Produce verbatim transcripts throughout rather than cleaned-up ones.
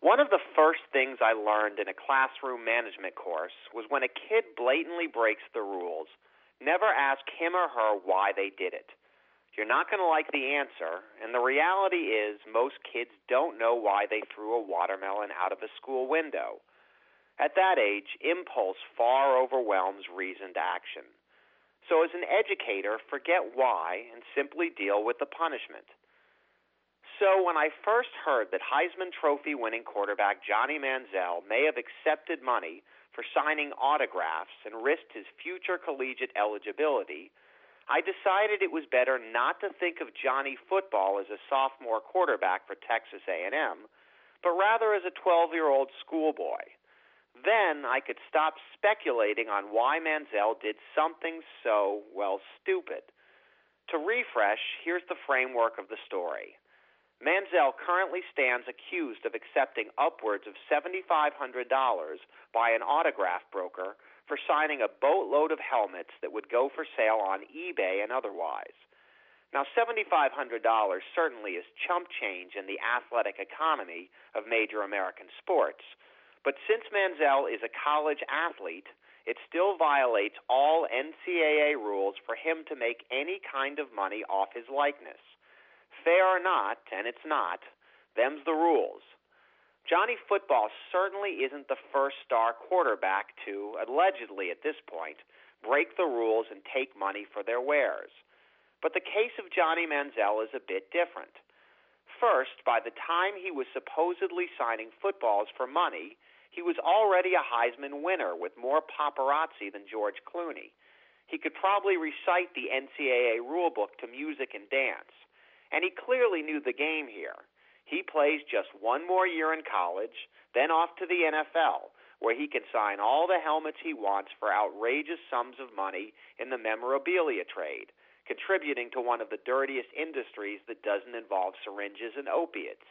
One of the first things I learned in a classroom management course was when a kid blatantly breaks the rules, never ask him or her why they did it. You're not going to like the answer, and the reality is most kids don't know why they threw a watermelon out of a school window. At that age, impulse far overwhelms reasoned action. So as an educator, forget why and simply deal with the punishment. So when I first heard that Heisman Trophy winning quarterback Johnny Manziel may have accepted money for signing autographs and risked his future collegiate eligibility, I decided it was better not to think of Johnny football as a sophomore quarterback for Texas A and M, but rather as a twelve-year-old schoolboy. Then I could stop speculating on why Manziel did something so, well, stupid. To refresh, here's the framework of the story. Manziel currently stands accused of accepting upwards of seven thousand five hundred dollars by an autograph broker for signing a boatload of helmets that would go for sale on eBay and otherwise. Now, seven thousand five hundred dollars certainly is chump change in the athletic economy of major American sports, but since Manziel is a college athlete, it still violates all N C double A rules for him to make any kind of money off his likeness. Fair or not, and it's not, them's the rules. Johnny Football certainly isn't the first star quarterback to, allegedly at this point, break the rules and take money for their wares. But the case of Johnny Manziel is a bit different. First, by the time he was supposedly signing footballs for money, he was already a Heisman winner with more paparazzi than George Clooney. He could probably recite the N C double A rulebook to music and dance. And he clearly knew the game here. He plays just one more year in college, then off to the N F L, where he can sign all the helmets he wants for outrageous sums of money in the memorabilia trade, contributing to one of the dirtiest industries that doesn't involve syringes and opiates.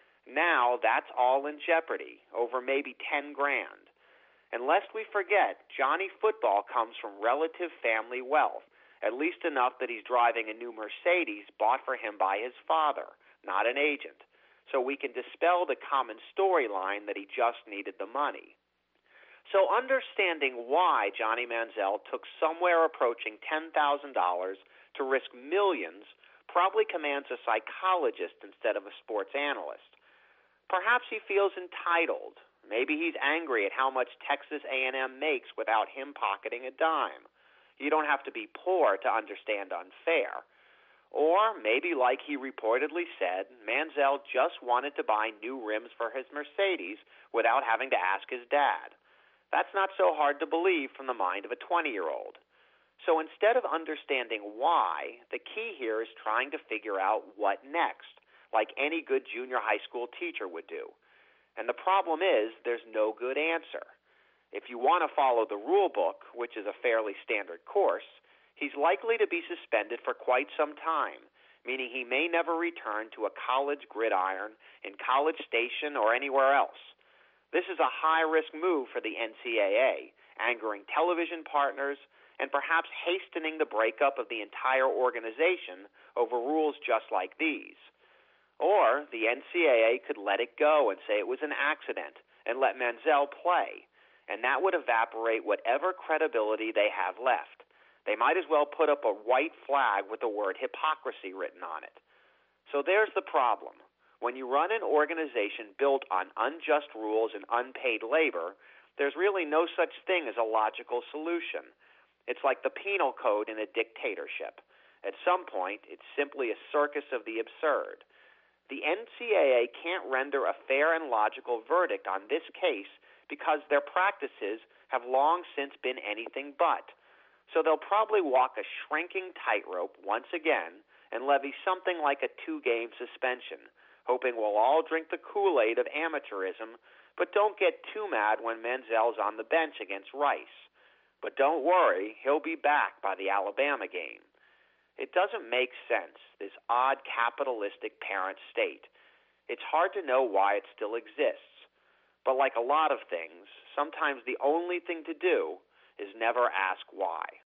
Now that's all in jeopardy, over maybe ten grand. And lest we forget, Johnny Football comes from relative family wealth, at least enough that he's driving a new Mercedes bought for him by his father, not an agent, so we can dispel the common storyline that he just needed the money. So understanding why Johnny Manziel took somewhere approaching ten thousand dollars to risk millions probably commands a psychologist instead of a sports analyst. Perhaps he feels entitled. Maybe he's angry at how much Texas A and M makes without him pocketing a dime. You don't have to be poor to understand unfair. Or maybe, like he reportedly said, Manziel just wanted to buy new rims for his Mercedes without having to ask his dad. That's not so hard to believe from the mind of a twenty-year-old. So instead of understanding why, the key here is trying to figure out what next, like any good junior high school teacher would do. And the problem is there's no good answer. If you want to follow the rule book, which is a fairly standard course, he's likely to be suspended for quite some time, meaning he may never return to a college gridiron, in College Station, or anywhere else. This is a high-risk move for the N C double A, angering television partners and perhaps hastening the breakup of the entire organization over rules just like these. Or the N C double A could let it go and say it was an accident and let Manziel play, and that would evaporate whatever credibility they have left. They might as well put up a white flag with the word hypocrisy written on it. So there's the problem. When you run an organization built on unjust rules and unpaid labor, there's really no such thing as a logical solution. It's like the penal code in a dictatorship. At some point, it's simply a circus of the absurd. The N C double A can't render a fair and logical verdict on this case because their practices have long since been anything but. So they'll probably walk a shrinking tightrope once again and levy something like a two-game suspension, hoping we'll all drink the Kool-Aid of amateurism, but don't get too mad when Manziel's on the bench against Rice. But don't worry, he'll be back by the Alabama game. It doesn't make sense, this odd capitalistic parent state. It's hard to know why it still exists. But like a lot of things, sometimes the only thing to do is never ask why.